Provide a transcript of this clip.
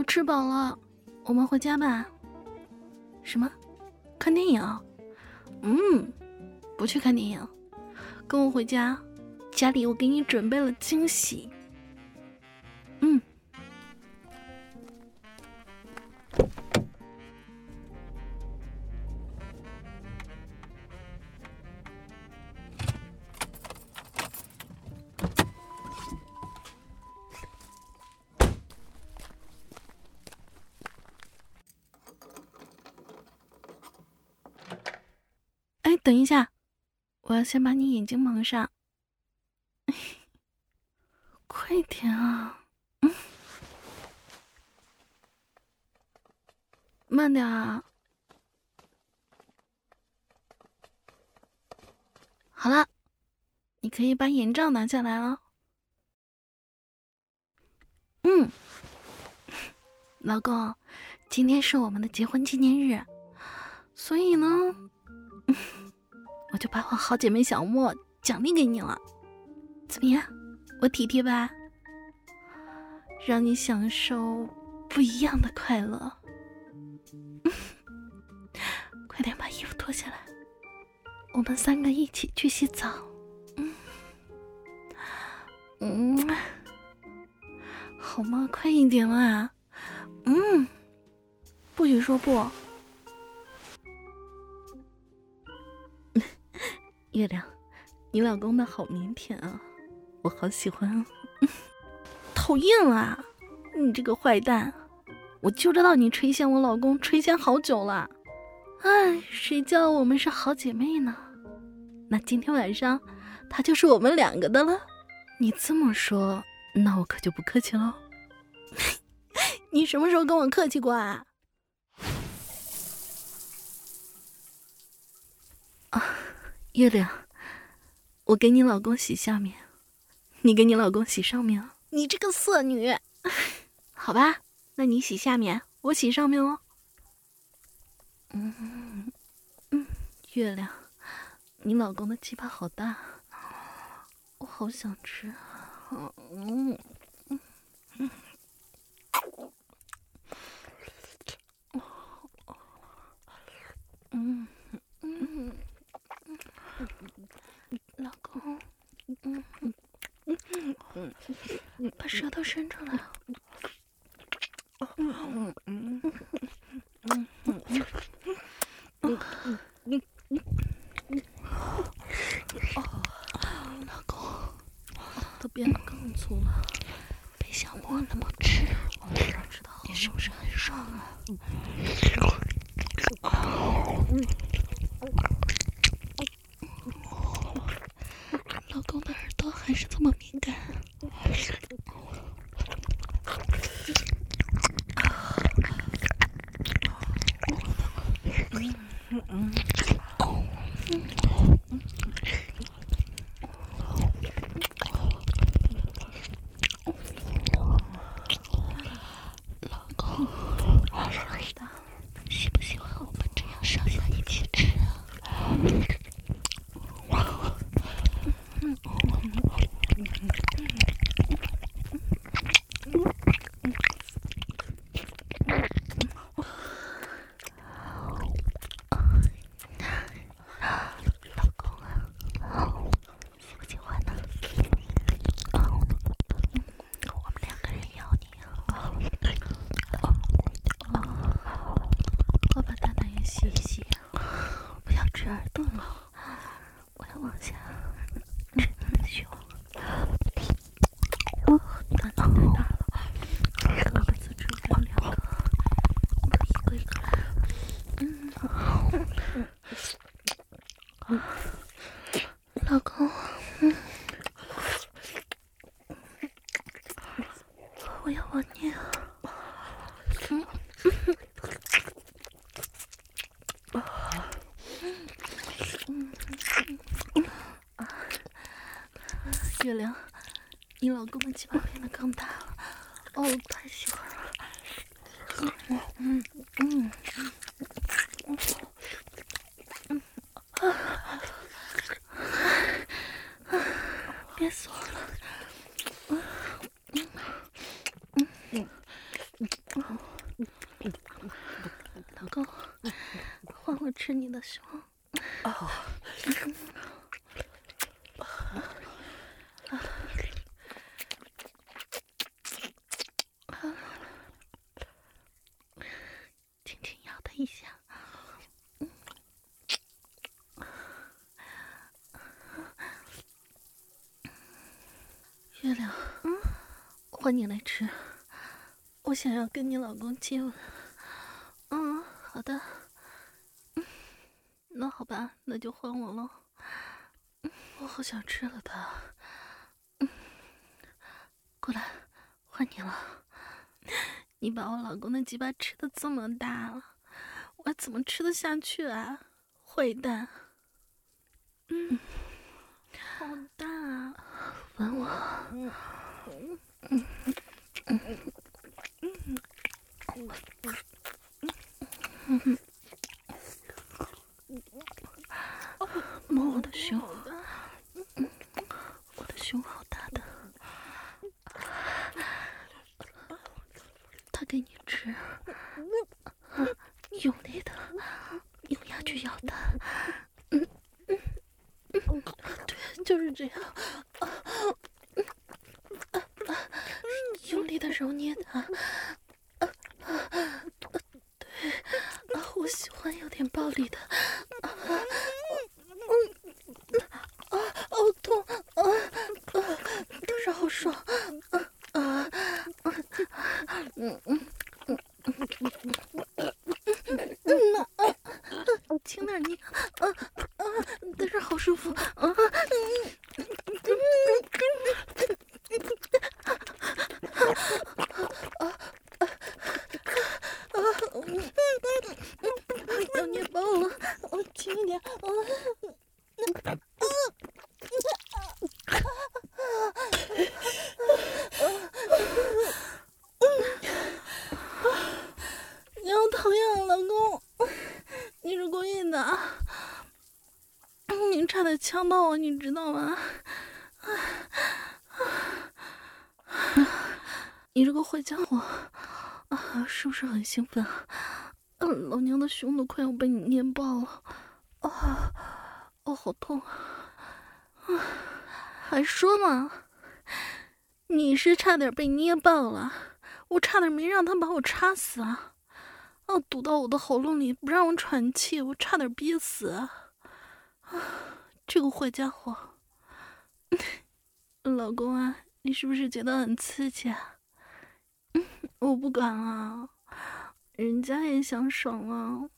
吃饱了，我们回家吧。什么？看电影？不去看电影，跟我回家，家里我给你准备了惊喜。哎，等一下，我要先把你眼睛蒙上。快点啊！慢点啊！好了，你可以把眼罩拿下来了。老公，今天是我们的结婚纪念日，所以呢，我就把我好姐妹小莫奖励给你了。怎么样？我体贴吧？让你享受不一样的快乐。快点把衣服脱下来，我们3个一起去洗澡。好吗？快一点啦！不许说不。月亮，你老公的好腼腆啊，我好喜欢啊。讨厌啊，你这个坏蛋！我就知道你垂涎我老公垂涎好久了。哎，谁叫我们是好姐妹呢？那今天晚上他就是我们2个的了。你这么说，那我可就不客气了。你什么时候跟我客气过啊？月亮，我给你老公洗下面，你给你老公洗上面。你这个色女！好吧，那你洗下面，我洗上面哦。月亮，你老公的鸡巴好大，我好想吃。老公，把舌头伸出来。老公，都变得更粗了，被小莫那么吃，我知道你是不是很爽啊？老公的耳朵还是这么敏感。老公，喜不喜欢我们这样上下一起吃啊？老公，我要吻你啊！月亮，你老公的鸡巴变得更大了，哦，太喜欢了。别锁了。 老公，换我吃你的胸。 哦。 轻轻咬它一下。月亮，换你来吃。我想要跟你老公接吻。好的。那好吧，那就换我喽。我好想吃了它。过来，换你了。你把我老公的鸡巴吃得这么大了，我怎么吃得下去啊？坏蛋。好大啊！吻我。摸我的胸。我的胸好大的。他给你吃，用力的用牙去咬它。对，就是这样。用力的揉捏它。对，我喜欢有点暴力的。好痛！但是好爽。轻点你。但是好舒服。要捏爆了，轻一点。你好讨厌，老公，你是故意的。你差点呛到我，你知道吗？你这个坏家伙是不是很兴奋？老娘的胸都快要被你捏爆了。好痛。还说嘛，你是差点被捏爆了，我差点没让他把我插死啊！堵到我的喉咙里，不让我喘气，我差点憋死。这个坏家伙。老公啊，你是不是觉得很刺激啊？我不管啊，人家也想爽啊。